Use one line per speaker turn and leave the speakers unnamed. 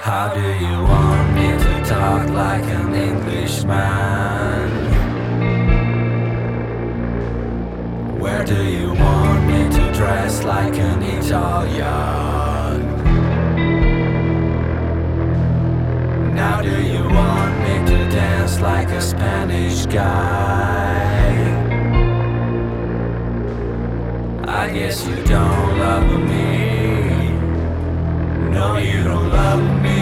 How do you want me to talk like an Englishman? Where do you want me to dress like an Italian? Now do you want me to dance like a Spanish guy? I guess you don't love me. No, you don't love me.